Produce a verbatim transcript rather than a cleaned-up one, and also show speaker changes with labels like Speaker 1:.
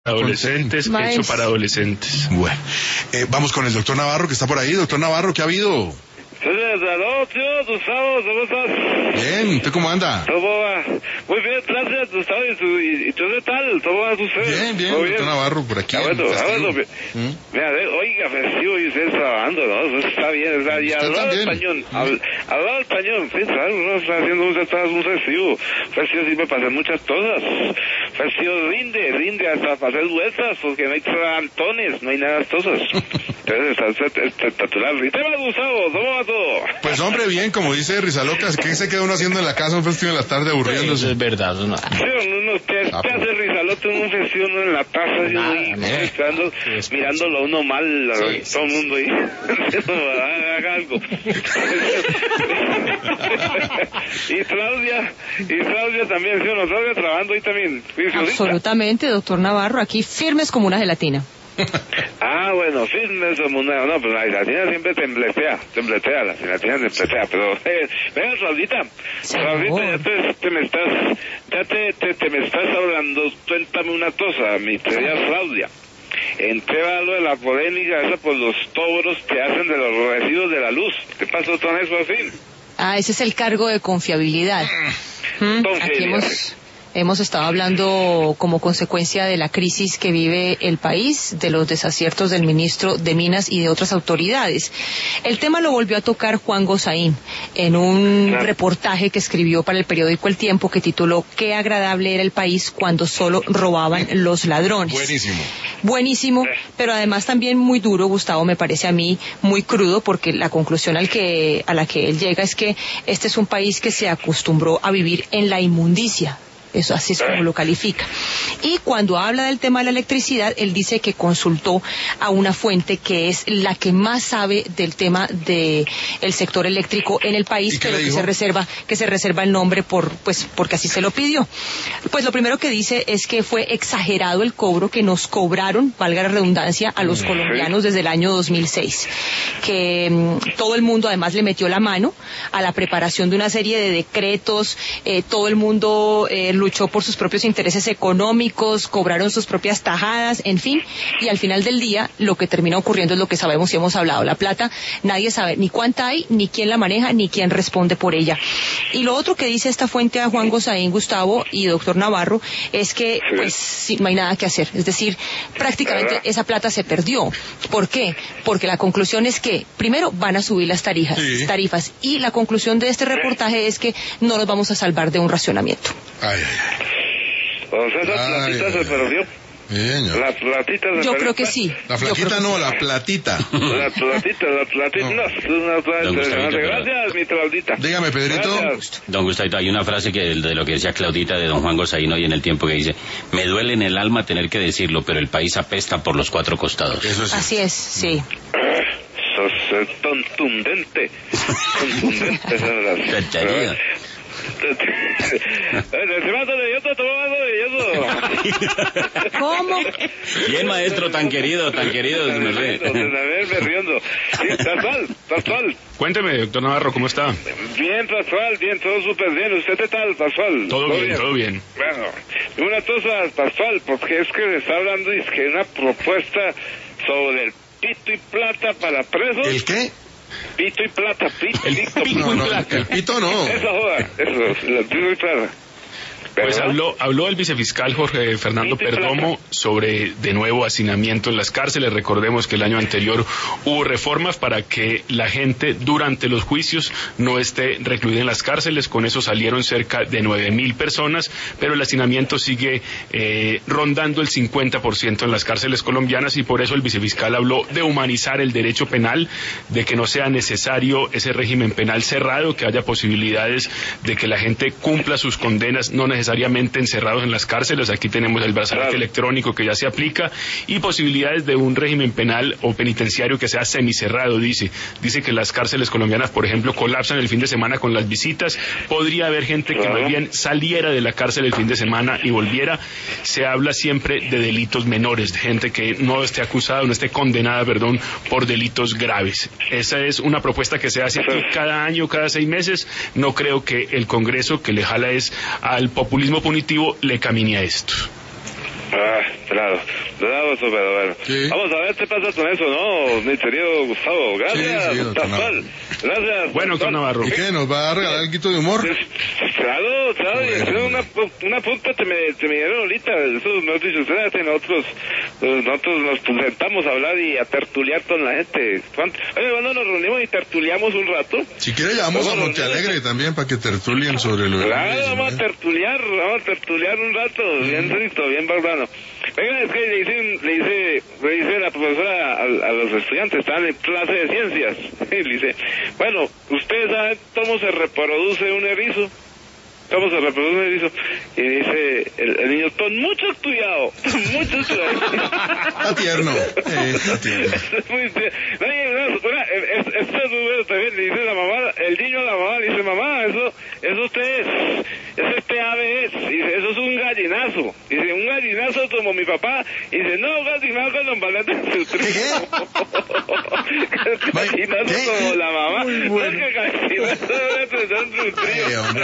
Speaker 1: Adolescentes,
Speaker 2: Con...
Speaker 1: hecho para adolescentes.
Speaker 3: Bueno, eh, vamos con el doctor Navarro, que está por ahí. Doctor Navarro, ¿qué ha habido?
Speaker 4: Saludos, tío, Gustavo, ¿cómo estás?
Speaker 3: Bien, ¿usted cómo anda?
Speaker 4: ¿Cómo va? Muy bien, gracias, Gustavo. ¿Y tú, y, y tú qué tal? ¿Cómo va usted?
Speaker 3: Bien, bien, doctor
Speaker 4: bien?
Speaker 3: Navarro, por aquí.
Speaker 4: Ah, bueno, ah, bueno,
Speaker 3: ¿Mm?
Speaker 4: mira, oiga, festivo y ustedes trabajando, ¿no? Eso está bien, está bien. Hablaba español, hablaba español, sí, ¿sabes? Uno está haciendo un, está un festivo. Festivo sirve para hacer muchas cosas. Festivo rinde, rinde hasta para hacer vueltas, porque no hay trantones, no hay nada de cosas. Entonces está espectacular. ¿Y te va, Gustavo? ¿Cómo va todo?
Speaker 3: Pues hombre, bien, como dice Rizaloca, ¿qué se queda uno haciendo en la casa un festivo en la tarde aburriéndose?
Speaker 1: Eso es verdad. Eso no...
Speaker 4: Sí, uno, ¿qué,
Speaker 3: ah,
Speaker 4: ¿qué hace Rizalote en un festivo uno en la taza?
Speaker 1: Nada,
Speaker 4: y uno
Speaker 1: no.
Speaker 4: esperando, sí, mirándolo a uno mal,
Speaker 1: sí,
Speaker 4: a
Speaker 1: sí,
Speaker 4: todo el
Speaker 1: sí,
Speaker 4: mundo ahí. Haga, haga algo. Y Claudia, y Claudia también, ¿sí o no? Claudia trabajando ahí también.
Speaker 2: Absolutamente, doctor Navarro, aquí firmes como una gelatina.
Speaker 4: Ah, bueno, firmes como una... No, pues la gelatina siempre tembletea, tembletea, la gelatina tembletea, pero... Eh, venga, Claudita, Claudita, ya te, te me estás... Ya te, te, te me estás hablando, cuéntame una cosa, mi querida Claudia. Entré a lo de la polémica esa por los cobros que hacen de los residuos de la luz. ¿Qué pasó con eso al fin?
Speaker 2: Ah, ese es el cargo de confiabilidad. ¿Mm? Aquí hemos... Hemos estado hablando como consecuencia de la crisis que vive el país, de los desaciertos del ministro de Minas y de otras autoridades. El tema lo volvió a tocar Juan Gozaín en un reportaje que escribió para el periódico El Tiempo que tituló "Qué agradable era el país cuando solo robaban los ladrones".
Speaker 3: Buenísimo.
Speaker 2: Buenísimo, pero además también muy duro, Gustavo, me parece a mí muy crudo, porque la conclusión al que, a la que él llega es que este es un país que se acostumbró a vivir en la inmundicia. Eso así es como lo califica. Y cuando habla del tema de la electricidad, él dice que consultó a una fuente que es la que más sabe del tema de el sector eléctrico en el país, pero que se reserva que se reserva el nombre por pues porque así se lo pidió. Pues lo primero que dice es que fue exagerado el cobro que nos cobraron, valga la redundancia, a los colombianos desde el año dos mil seis. Que mmm, todo el mundo además le metió la mano a la preparación de una serie de decretos, eh, todo el mundo eh, luchó por sus propios intereses económicos, cobraron sus propias tajadas, en fin, y al final del día lo que termina ocurriendo es lo que sabemos y hemos hablado. La plata, nadie sabe ni cuánta hay, ni quién la maneja, ni quién responde por ella. Y lo otro que dice esta fuente a Juan Gozaín, Gustavo y doctor Navarro, es que pues sí, no hay nada que hacer. Es decir, prácticamente esa plata se perdió. ¿Por qué? Porque la conclusión es que, primero, van a subir las tarifas, sí. tarifas, y la conclusión de este reportaje es que no nos vamos a salvar de un racionamiento.
Speaker 3: Ay, ay, ay.
Speaker 4: O sea, la platita se perdió.
Speaker 3: Bien,
Speaker 4: la platita se
Speaker 2: Yo
Speaker 4: perdió.
Speaker 2: creo que sí.
Speaker 3: La flaquita no,
Speaker 2: sí.
Speaker 3: la platita.
Speaker 4: La platita, la platita. No, no es una platita. Gracias, mi Claudita.
Speaker 3: Dígame, Pedrito.
Speaker 4: Gracias.
Speaker 5: Don Gustavito, hay una frase que de lo que decía Claudita de don Juan Gozaín hoy en El Tiempo que dice: me duele en el alma tener que decirlo, pero el país apesta por los cuatro costados.
Speaker 3: Eso es.
Speaker 2: Así es, sí.
Speaker 4: Eso es contundente. Contundente, esa verdad.
Speaker 2: ¿Cómo?
Speaker 5: Bien, maestro, tan querido, tan querido. Me ríe.
Speaker 4: riendo. Sí, Pascual, Pascual.
Speaker 1: Cuénteme, doctor Navarro, ¿cómo está?
Speaker 4: Bien, Pascual, bien, todo súper bien. ¿Usted qué tal, Pascual?
Speaker 1: Todo, todo bien, bien, todo bien.
Speaker 4: Bueno, una cosa, Pascual, porque es que me está hablando y es que una propuesta sobre el pito y plata para presos.
Speaker 3: ¿El qué?
Speaker 4: Pito y plata, pito,
Speaker 1: el
Speaker 4: pito,
Speaker 1: pito
Speaker 3: no,
Speaker 1: y
Speaker 3: no,
Speaker 1: plata.
Speaker 3: El pito no.
Speaker 4: Eso joda, eso, el pito y plata.
Speaker 1: Pues habló, habló el vicefiscal Jorge Fernando Perdomo sobre, de nuevo, hacinamiento en las cárceles. Recordemos que el año anterior hubo reformas para que la gente durante los juicios no esté recluida en las cárceles. Con eso salieron cerca de nueve mil personas, pero el hacinamiento sigue eh, rondando el cincuenta por ciento en las cárceles colombianas, y por eso el vicefiscal habló de humanizar el derecho penal, de que no sea necesario ese régimen penal cerrado, que haya posibilidades de que la gente cumpla sus condenas, no necesariamente necesariamente encerrados en las cárceles. Aquí tenemos el brazalete claro. electrónico que ya se aplica, y posibilidades de un régimen penal o penitenciario que sea semicerrado. Dice dice que las cárceles colombianas, por ejemplo, colapsan el fin de semana con las visitas. Podría haber gente que más bien saliera de la cárcel el fin de semana y volviera. Se habla siempre de delitos menores, de gente que no esté acusada, no esté condenada, perdón, por delitos graves. Esa es una propuesta que se hace aquí cada año, cada seis meses. No creo que el Congreso, que le jala es al populismo punitivo, le camine a esto.
Speaker 4: Ah, Claro, bravo, pero bueno. Sí. Vamos a ver qué pasa con eso, ¿no? Mi querido Gustavo. Gracias,
Speaker 3: sí, sí,
Speaker 4: Pascual. Gracias.
Speaker 1: Bueno, doctor Navarro.
Speaker 3: ¿Y qué? ¿Nos va a regalar un quito de humor?
Speaker 4: Pues, claro, claro. Y hacer una, una punta te me, te me dieron ahorita. Eso no has dicho ustedes. Nosotros, nosotros nos sentamos a hablar y a tertuliar con la gente. Oye, cuando nos reunimos y tertuliamos un rato.
Speaker 3: Si quiere, llamamos a Montealegre también para que tertulien sobre lo.
Speaker 4: Claro, vamos a tertuliar, vamos a tertuliar un rato. Bien rico, bien barbano. Venga, es que le dice, le dice, le dice la profesora a, a los estudiantes, están en clase de ciencias, y le dice, bueno, ustedes saben cómo se reproduce un erizo, cómo se reproduce un erizo, y dice el, el niño, con mucho cuidado, con mucho cuidado.
Speaker 3: Está tierno, eh, está tierno.
Speaker 4: Muy tierno. No, no, una, es, esto es muy bueno también, le dice la mamá, el niño a la mamá, le dice, mamá, eso, eso usted es, es este ave es, dice, eso es un gallinazo, dice, un gallinazo como mi papá, dice, no, gallinazo con los balones de su trigo. Gallinazo como la mamá, no, que gallinazo con su trigo.